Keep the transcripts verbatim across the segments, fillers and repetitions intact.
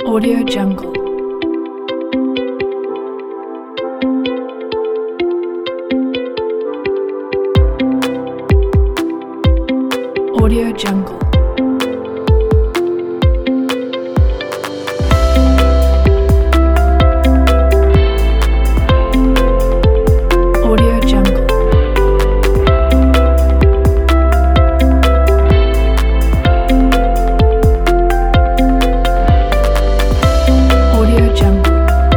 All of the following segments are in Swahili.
Audio Jungle. Audio Jungle. Audio Jungle. Audio Jungle.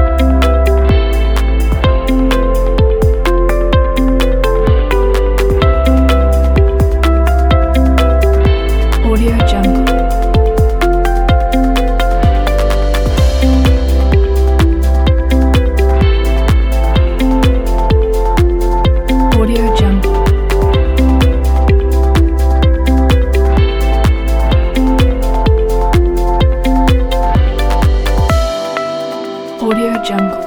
Audio Jungle. Audio Jungle. Audio Jungle.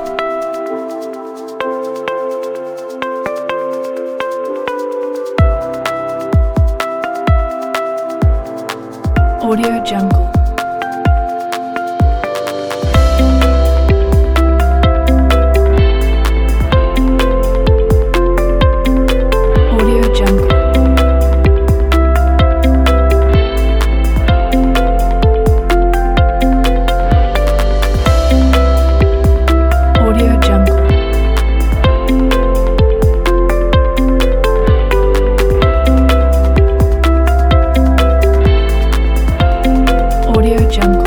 Audio Jungle. Audio Jungle. Audio Jungle. Audio Jungle.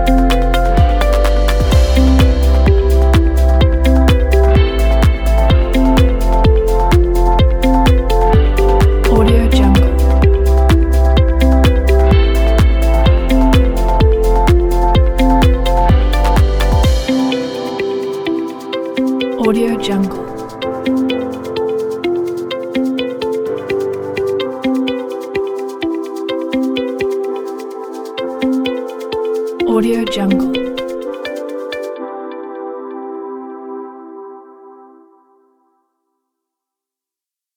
Audio Jungle. Audio Jungle. Audio Jungle.